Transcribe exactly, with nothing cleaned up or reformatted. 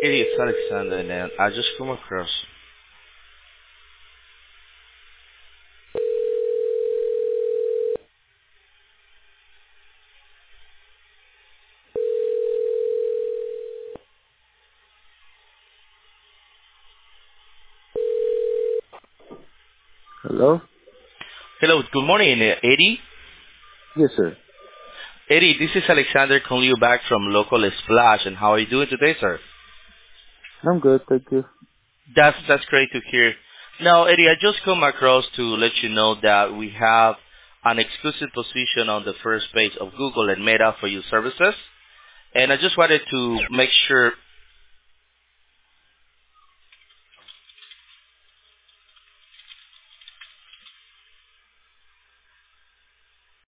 Eddie, it's Alexander, and I just come across. Hello? Hello, good morning, uh, Eddie. Yes, sir. Eddie, this is Alexander calling you back from Local Splash, and how are you doing today, sir? I'm good, thank you. That's that's great to hear. Now, Eddie, I just come across to let you know that we have an exclusive position on the first page of Google and Meta for your services, and I just wanted to make sure